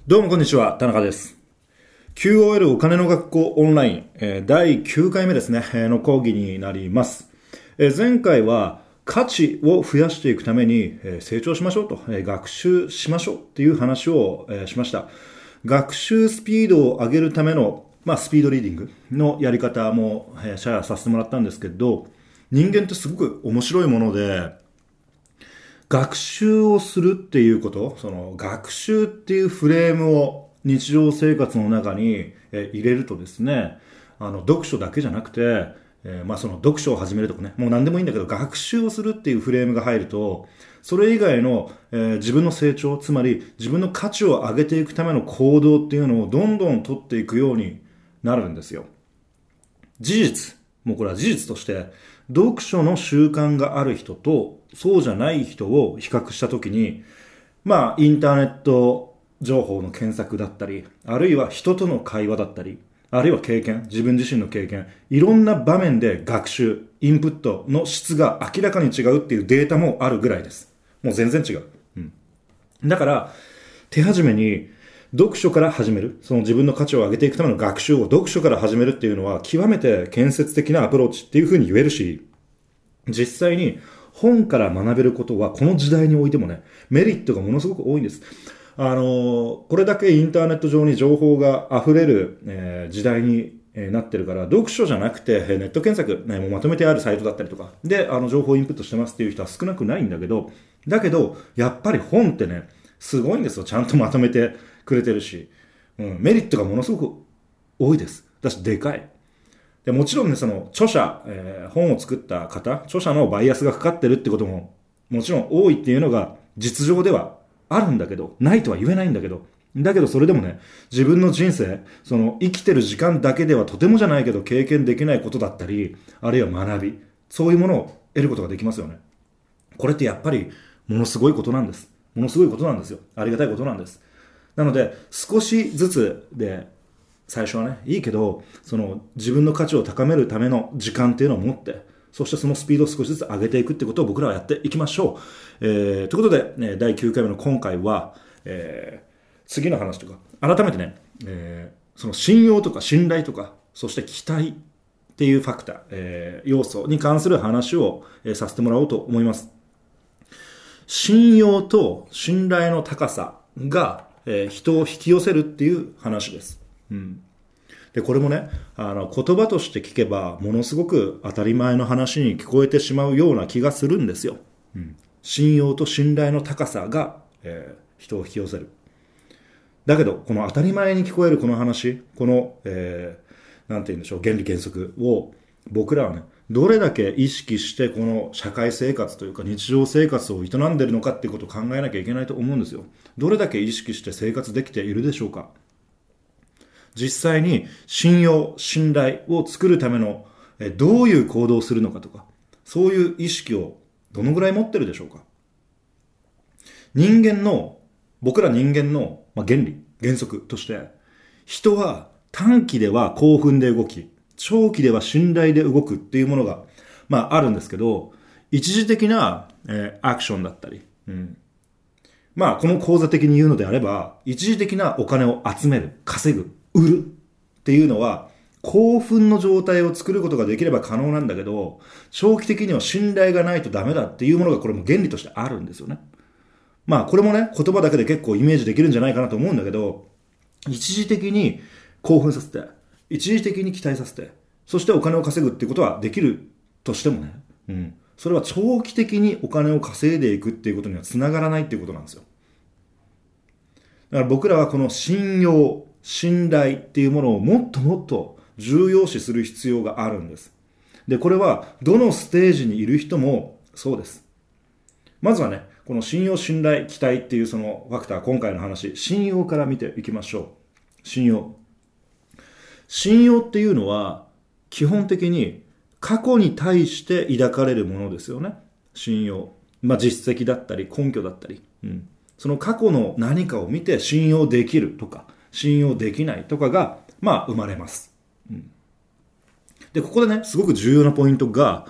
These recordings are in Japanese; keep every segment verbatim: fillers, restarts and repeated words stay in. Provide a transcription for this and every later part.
どうもこんにちは、田中です。キューオーエル お金の学校オンライン、えー、だいきゅうかいめですね、えー、の講義になります。えー、前回は価値を増やしていくために、えー、成長しましょうと、えー、学習しましょうっていう話を、えー、しました。学習スピードを上げるための、まあ、スピードリーディングのやり方も、えー、シェアさせてもらったんですけど、人間ってすごく面白いもので、学習をするっていうこと、その学習っていうフレームを日常生活の中に入れるとですね、あの読書だけじゃなくて、えー、まあその読書を始めるとかね、もう何でもいいんだけど、学習をするっていうフレームが入ると、それ以外の、えー、自分の成長、つまり自分の価値を上げていくための行動っていうのをどんどん取っていくようになるんですよ。事実、もうこれは事実として、読書の習慣がある人とそうじゃない人を比較したときに、まあインターネット情報の検索だったり、あるいは人との会話だったり、あるいは経験、自分自身の経験、いろんな場面で学習、インプットの質が明らかに違うっていうデータもあるぐらいです。もう全然違う。うん、だから、手始めに読書から始める。その自分の価値を上げていくための学習を読書から始めるっていうのは極めて建設的なアプローチっていうふうに言えるし、実際に本から学べることはこの時代においてもね、メリットがものすごく多いんです。あの、これだけインターネット上に情報が溢れる、えー、時代になってるから、読書じゃなくてネット検索、ね、もうまとめてあるサイトだったりとかで、あの情報をインプットしてますっていう人は少なくないんだけど、だけど、やっぱり本ってね、すごいんですよ。ちゃんとまとめてくれてるし、うん、メリットがものすごく多いです。だし、でかい。でもちろんね、その著者、えー、本を作った方、著者のバイアスがかかってるってことももちろん多いっていうのが実情ではあるんだけど、ないとは言えないんだけど、だけどそれでもね、自分の人生、その生きてる時間だけではとてもじゃないけど経験できないことだったり、あるいは学び、そういうものを得ることができますよね。これってやっぱりものすごいことなんです。ものすごいことなんですよ。ありがたいことなんです。なので、少しずつで、最初はね、いいけど、その自分の価値を高めるための時間っていうのを持って、そしてそのスピードを少しずつ上げていくってことを僕らはやっていきましょう。えー、ということで、ね、だいきゅうかいめの今回は、えー、次の話とか、改めてね、えー、その信用とか信頼とか、そして期待っていうファクター、えー、要素に関する話を、えー、させてもらおうと思います。信用と信頼の高さが、えー、人を引き寄せるっていう話です。うん、でこれもね、あの言葉として聞けばものすごく当たり前の話に聞こえてしまうような気がするんですよ。うん、信用と信頼の高さが、えー、人を引き寄せる。だけどこの当たり前に聞こえるこの話、この、えー、なんて言うんでしょう、原理原則を僕らはね、どれだけ意識してこの社会生活というか日常生活を営んでいるのかっていうことを考えなきゃいけないと思うんですよ。どれだけ意識して生活できているでしょうか。実際に信用、信頼を作るためのどういう行動をするのかとか、そういう意識をどのぐらい持ってるでしょうか。人間の、僕ら人間の原理、原則として、人は短期では興奮で動き、長期では信頼で動くっていうものが、まああるんですけど、一時的な、えー、アクションだったり、うん、まあこの講座的に言うのであれば、一時的なお金を集める、稼ぐ、売るっていうのは興奮の状態を作ることができれば可能なんだけど、長期的には信頼がないとダメだっていうものがこれも原理としてあるんですよね。まあこれもね、言葉だけで結構イメージできるんじゃないかなと思うんだけど、一時的に興奮させて、一時的に期待させて、そしてお金を稼ぐっていうことはできるとしてもね、うん、それは長期的にお金を稼いでいくっていうことにはつながらないっていうことなんですよ。だから僕らはこの信用、信頼っていうものをもっともっと重要視する必要があるんです。で、これはどのステージにいる人もそうです。まずはね、この信用、信頼、期待っていうそのファクター、今回の話、信用から見ていきましょう。信用。信用っていうのは基本的に過去に対して抱かれるものですよね。信用。まあ実績だったり根拠だったり。うん。その過去の何かを見て信用できるとか、信用できないとかが、まあ生まれます。うん、で、ここでね、すごく重要なポイントが、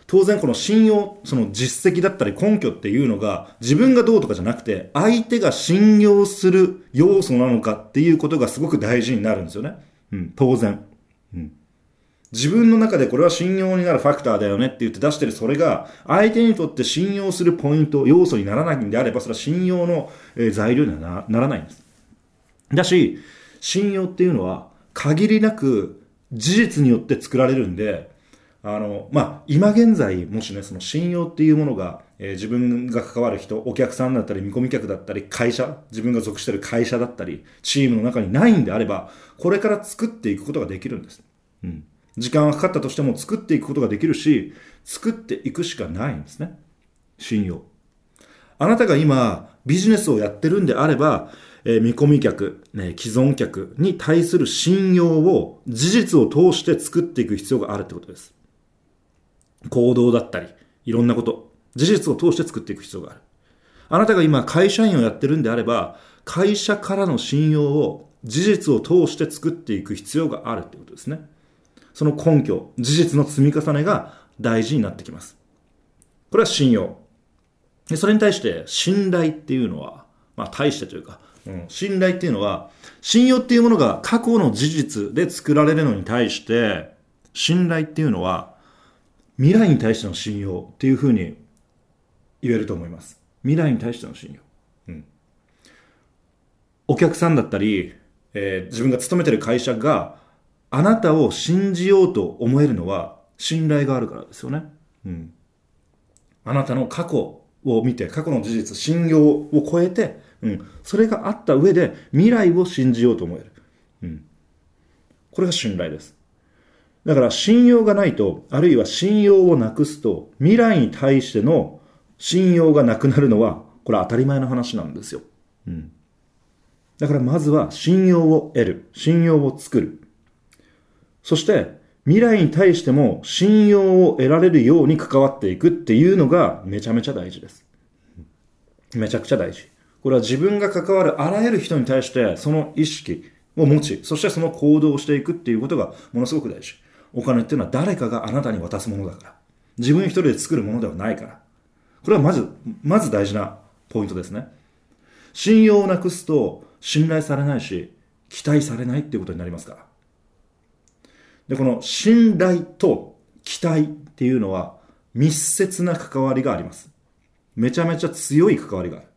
当然この信用、その実績だったり根拠っていうのが自分がどうとかじゃなくて相手が信用する要素なのかっていうことがすごく大事になるんですよね。うん、当然。うん、自分の中でこれは信用になるファクターだよねって言って出してるそれが相手にとって信用するポイント、要素にならないんであればそれは信用の材料にはならないんです。だし、信用っていうのは限りなく事実によって作られるんで、あの、まあ、今現在、もしね、その信用っていうものが、えー、自分が関わる人、お客さんだったり、見込み客だったり、会社、自分が属している会社だったり、チームの中にないんであれば、これから作っていくことができるんです。うん。時間はかかったとしても作っていくことができるし、作っていくしかないんですね。信用。あなたが今、ビジネスをやってるんであれば、えー、見込み客、ね、既存客に対する信用を事実を通して作っていく必要があるってことです。行動だったり、いろんなこと、事実を通して作っていく必要がある。あなたが今会社員をやってるんであれば、会社からの信用を事実を通して作っていく必要があるってことですね。その根拠、事実の積み重ねが大事になってきます。これは信用。でそれに対して信頼っていうのは、まあ対してというか、うん、信頼っていうのは、信用っていうものが過去の事実で作られるのに対して、信頼っていうのは、未来に対しての信用っていうふうに言えると思います。未来に対しての信用。うん、お客さんだったり、えー、自分が勤めてる会社があなたを信じようと思えるのは信頼があるからですよね。うん、あなたの過去を見て、過去の事実、信用を超えて、うん、それがあった上で未来を信じようと思える。うん、これが信頼です。だから信用がないと、あるいは信用をなくすと、未来に対しての信用がなくなるのは、これは当たり前の話なんですよ。うん。だからまずは信用を得る。信用を作る。そして、未来に対しても信用を得られるように関わっていくっていうのがめちゃめちゃ大事です。めちゃくちゃ大事。これは自分が関わるあらゆる人に対してその意識を持ち、そしてその行動をしていくっていうことがものすごく大事。お金っていうのは誰かがあなたに渡すものだから。自分一人で作るものではないから。これはまず、まず大事なポイントですね。信用をなくすと信頼されないし、期待されないっていうことになりますから。で、この信頼と期待っていうのは密接な関わりがあります。めちゃめちゃ強い関わりがある。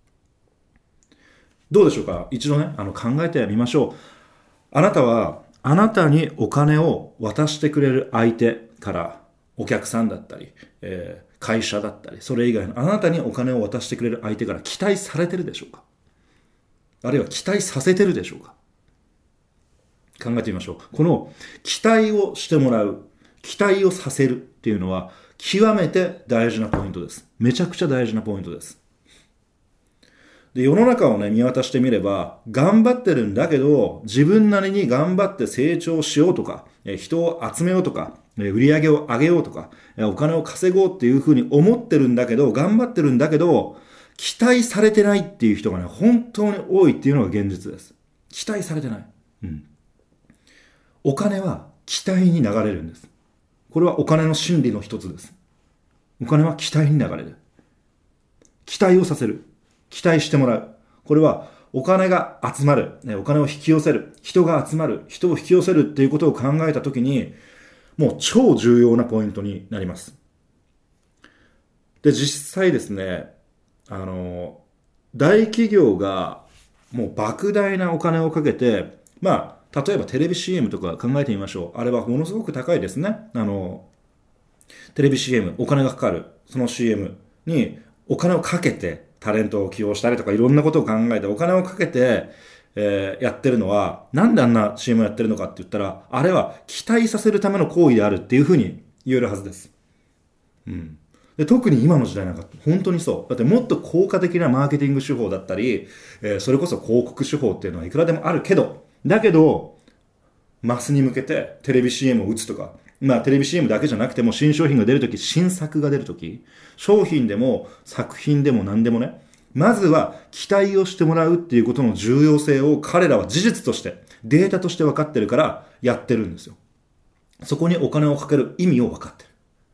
どうでしょうか？一度ね、あの考えてみましょう。あなたはあなたにお金を渡してくれる相手からお客さんだったり、えー、会社だったり、それ以外のあなたにお金を渡してくれる相手から期待されてるでしょうか？あるいは期待させてるでしょうか？考えてみましょう。この期待をしてもらう、期待をさせるっていうのは極めて大事なポイントです。めちゃくちゃ大事なポイントです。で、世の中をね、見渡してみれば、頑張ってるんだけど、自分なりに頑張って成長しようとか、人を集めようとか、売り上げを上げようとか、お金を稼ごうっていうふうに思ってるんだけど、頑張ってるんだけど、期待されてないっていう人がね、本当に多いっていうのが現実です。期待されてない。うん。お金は期待に流れるんです。これはお金の心理の一つです。お金は期待に流れる。期待をさせる。期待してもらう。これはお金が集まる、お金を引き寄せる、人が集まる、人を引き寄せるっていうことを考えたときに、もう超重要なポイントになります。で、実際ですね、あの、大企業がもう莫大なお金をかけて、まあ、例えばテレビ シーエム とか考えてみましょう。あれはものすごく高いですね。あの、テレビ シーエム、お金がかかる、その シーエム にお金をかけて、タレントを起用したりとかいろんなことを考えてお金をかけて、えー、やってるのは、なんであんな シーエム やってるのかって言ったら、あれは期待させるための行為であるっていうふうに言えるはずです。うん。で、特に今の時代なんか本当にそう。だってもっと効果的なマーケティング手法だったり、えー、それこそ広告手法っていうのはいくらでもあるけど、だけど、マスに向けてテレビ シーエム を打つとか、まあテレビ シーエム だけじゃなくても新商品が出るとき、新作が出るとき、商品でも作品でも何でもね、まずは期待をしてもらうっていうことの重要性を彼らは事実として、データとして分かってるからやってるんですよ。そこにお金をかける意味を分かってる。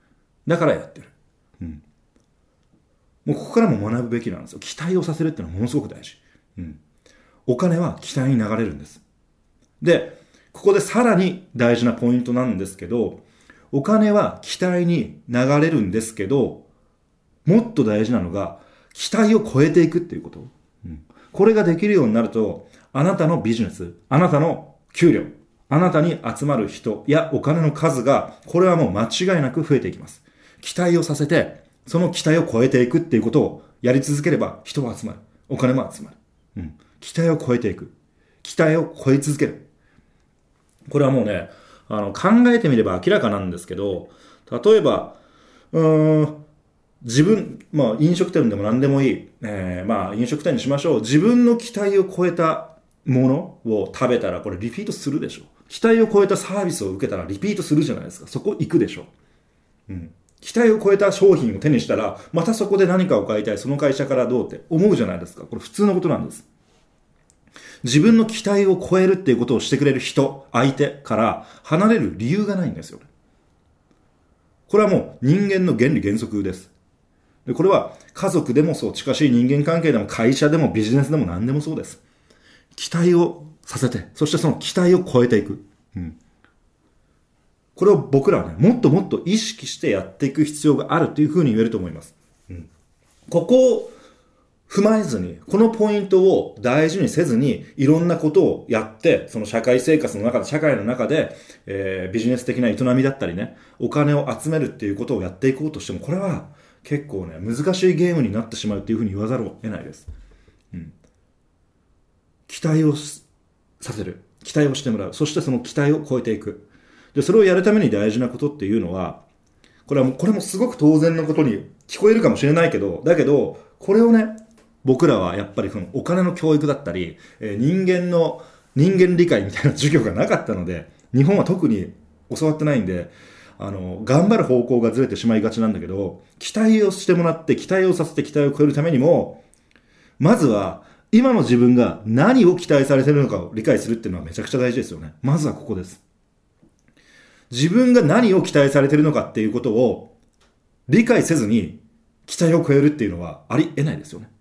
だからやってる。うん。もうここからも学ぶべきなんですよ。期待をさせるっていうのはものすごく大事。うん。お金は期待に流れるんです。で、ここでさらに大事なポイントなんですけど、お金は期待に流れるんですけど、もっと大事なのが、期待を超えていくっていうこと。うん、これができるようになると、あなたのビジネス、あなたの給料、あなたに集まる人やお金の数が、これはもう間違いなく増えていきます。期待をさせて、その期待を超えていくっていうことをやり続ければ、人は集まる。お金も集まる。うん、期待を超えていく。期待を超え続ける。これはもうね、あの、考えてみれば明らかなんですけど、例えば、うーん、自分、まあ飲食店でも何でもいい。えー、まあ飲食店にしましょう。自分の期待を超えたものを食べたらこれリピートするでしょ。期待を超えたサービスを受けたらリピートするじゃないですか。そこ行くでしょ。うん。期待を超えた商品を手にしたら、またそこで何かを買いたい。その会社からどうって思うじゃないですか。これ普通のことなんです。自分の期待を超えるっていうことをしてくれる人、相手から離れる理由がないんですよ。これはもう人間の原理原則です。で、これは家族でもそう、近しい人間関係でも会社でもビジネスでも何でもそうです。期待をさせて、そしてその期待を超えていく。うん。これを僕らはね、もっともっと意識してやっていく必要があるというふうに言えると思います。うん。ここを踏まえずに、このポイントを大事にせずに、いろんなことをやって、その社会生活の中で、社会の中で、えー、ビジネス的な営みだったりね、お金を集めるっていうことをやっていこうとしても、これは結構ね、難しいゲームになってしまうっていうふうに言わざるを得ないです。うん。期待をさせる。期待をしてもらう。そしてその期待を超えていく。で、それをやるために大事なことっていうのは、これはもう、これもすごく当然のことに聞こえるかもしれないけど、だけど、これをね、僕らはやっぱりそのお金の教育だったり、えー、人間の人間理解みたいな授業がなかったので、日本は特に教わってないんで、あの、頑張る方向がずれてしまいがちなんだけど、期待をしてもらって、期待をさせて期待を超えるためにも、まずは、今の自分が何を期待されているのかを理解するっていうのはめちゃくちゃ大事ですよね。まずはここです。自分が何を期待されているのかっていうことを理解せずに期待を超えるっていうのはありえないですよね。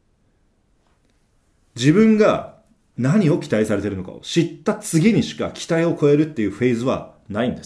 自分が何を期待されているのかを知った次にしか期待を超えるっていうフェーズはないんです。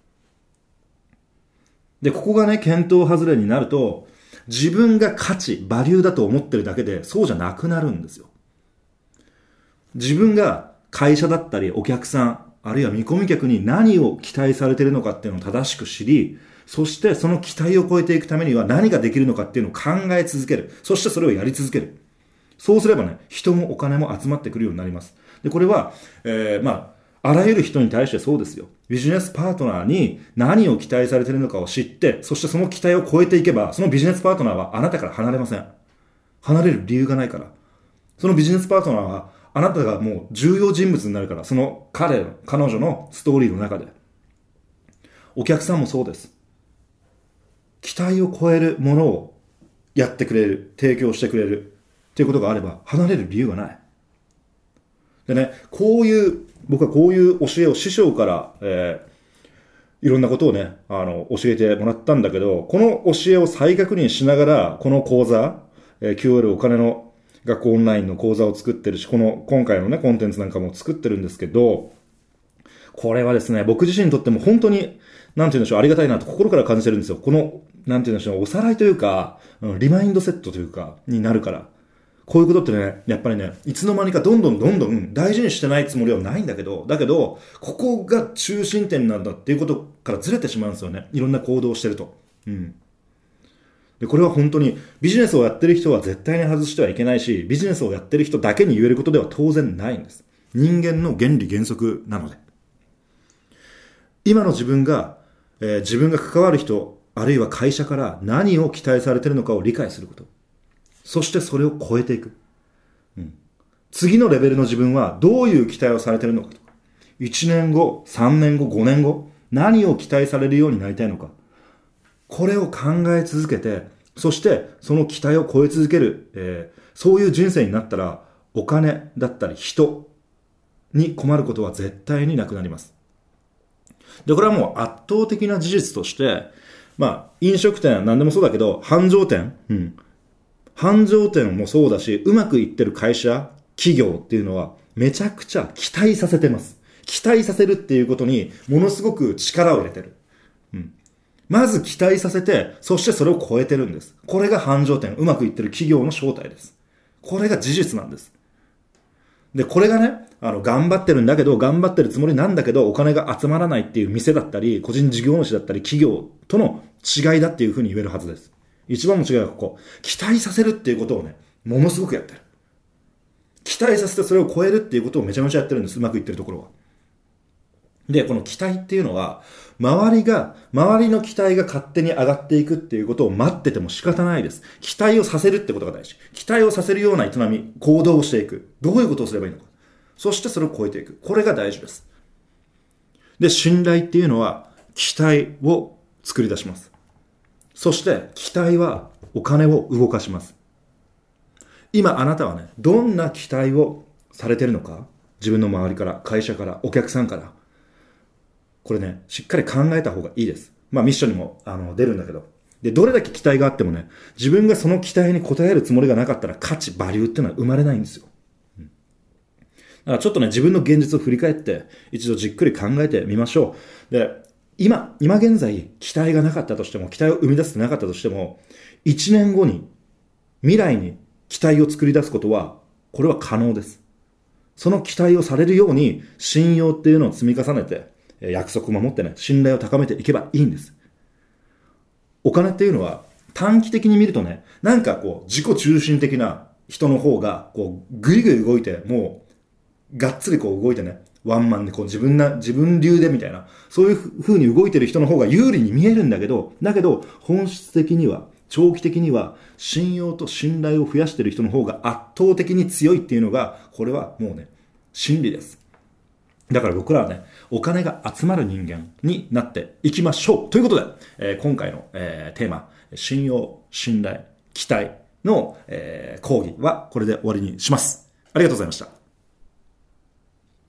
で、ここがね、検討外れになると、自分が価値、バリューだと思ってるだけで、そうじゃなくなるんですよ。自分が会社だったり、お客さん、あるいは見込み客に何を期待されているのかっていうのを正しく知り、そしてその期待を超えていくためには何ができるのかっていうのを考え続ける。そしてそれをやり続ける。そうすればね、人もお金も集まってくるようになります。で、これは、えー、まあ、あらゆる人に対してそうですよ。ビジネスパートナーに何を期待されているのかを知って、そしてその期待を超えていけば、そのビジネスパートナーはあなたから離れません。離れる理由がないから。そのビジネスパートナーは、あなたがもう重要人物になるから、その彼、彼女のストーリーの中で。お客さんもそうです。期待を超えるものをやってくれる、提供してくれる。っていうことがあれば離れる理由がない。でね、こういう、僕はこういう教えを師匠から、えー、いろんなことをね、あの、教えてもらったんだけど、この教えを再確認しながら、この講座、えー、キューオーエル お金の学校オンラインの講座を作ってるし、この、今回のね、コンテンツなんかも作ってるんですけど、これはですね、僕自身にとっても本当に、なんて言うんでしょう、ありがたいなと心から感じてるんですよ。この、なんて言うんでしょう、おさらいというか、リマインドセットというか、になるから。こういうことってね、やっぱりね、いつの間にかどんどんどんどん大事にしてないつもりはないんだけど、だけど、ここが中心点なんだっていうことからずれてしまうんですよね。いろんな行動をしてると。うん。で、これは本当にビジネスをやってる人は絶対に外してはいけないし、ビジネスをやってる人だけに言えることでは当然ないんです。人間の原理原則なので。今の自分が、えー、自分が関わる人、あるいは会社から何を期待されているのかを理解すること。そしてそれを超えていく。うん、次のレベルの自分はどういう期待をされているのかとか。いちねんご、さんねんご、ごねんご、何を期待されるようになりたいのか。これを考え続けて、そしてその期待を超え続ける、えー、そういう人生になったら、お金だったり人に困ることは絶対になくなります。で、これはもう圧倒的な事実として、 まあ、飲食店、何でもそうだけど、繁盛店、うん。繁盛店もそうだし、うまくいってる会社、企業っていうのは、めちゃくちゃ期待させてます。期待させるっていうことに、ものすごく力を入れてる。うん。まず期待させて、そしてそれを超えてるんです。これが繁盛店、うまくいってる企業の正体です。これが事実なんです。で、これがね、あの、頑張ってるんだけど、頑張ってるつもりなんだけど、お金が集まらないっていう店だったり、個人事業主だったり、企業との違いだっていうふうに言えるはずです。一番の違いはここ。期待させるっていうことをね、ものすごくやってる。期待させてそれを超えるっていうことをめちゃめちゃやってるんです。うまくいってるところは。で、この期待っていうのは、周りが、周りの期待が勝手に上がっていくっていうことを待ってても仕方ないです。期待をさせるってことが大事。期待をさせるような営み、行動をしていく。どういうことをすればいいのか。そしてそれを超えていく。これが大事です。で、信頼っていうのは、期待を作り出します。そして、期待はお金を動かします。今あなたはね、どんな期待をされているのか、自分の周りから、会社から、お客さんから、これね、しっかり考えた方がいいです。まあミッションにもあの出るんだけど。で、どれだけ期待があってもね、自分がその期待に応えるつもりがなかったら価値、バリューっていうのは生まれないんですよ。うん、だからちょっとね、自分の現実を振り返って、一度じっくり考えてみましょう。で、今、今現在、期待がなかったとしても、期待を生み出せてなかったとしても、一年後に、未来に期待を作り出すことは、これは可能です。その期待をされるように、信用っていうのを積み重ねて、約束を守ってね、信頼を高めていけばいいんです。お金っていうのは短期的に見るとね、なんかこう自己中心的な人の方がこうぐいぐい動いて、もうがっつりこう動いてね、ワンマンでこう自分な、自分流でみたいな、そういう風に動いてる人の方が有利に見えるんだけど、だけど本質的には、長期的には信用と信頼を増やしてる人の方が圧倒的に強いっていうのが、これはもうね、真理です。だから僕らはね、お金が集まる人間になっていきましょう。ということで、えー、今回の、えー、テーマ、信用、信頼、期待の、えー、講義はこれで終わりにします。ありがとうございました。